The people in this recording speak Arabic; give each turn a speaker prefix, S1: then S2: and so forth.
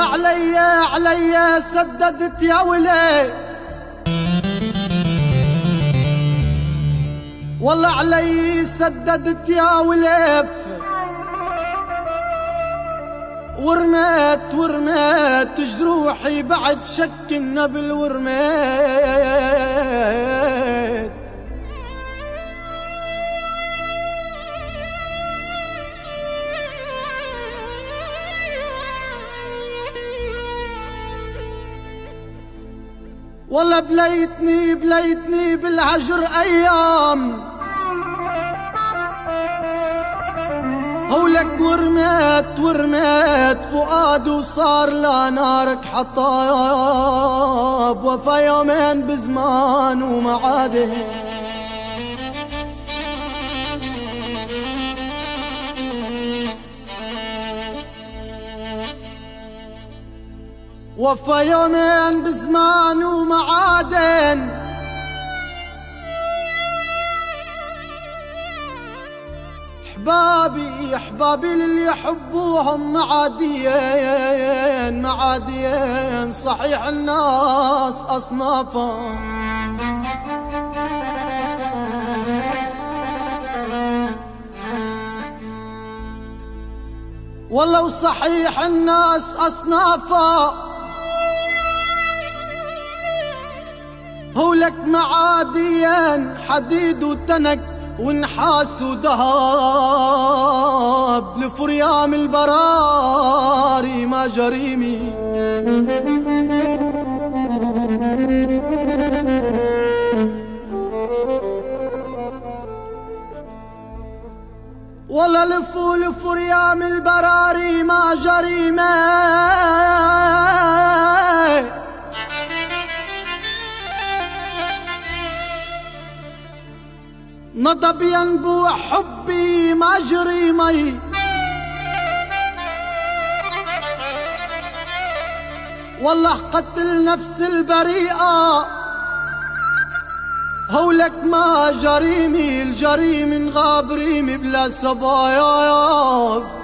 S1: علي سددت يا ولي، والله علي سددت يا ولي، ورميت جروحي بعد شك النبل ورميت. والله بليتني بالهجر ايام، هولك ورميت فؤاد وصار لا نارك حطاب، وفا يومين بزمان ومعاده. وفا يومين بزمان ومعادن، احبابي للي يحبوهم معادين صحيح الناس اصنافهم. والله وصحيح الناس اصنافه، هولك معادين حديد وتنك ونحاس وذهب، لفريام البراري ما جريمي. والله لفريام البراري ما جريمه، نضب ينبوع حبي ما جري مي. والله قتل نفس البريئة، هولك ما جريمي، الجريم غاب ريمي بلا سبايا.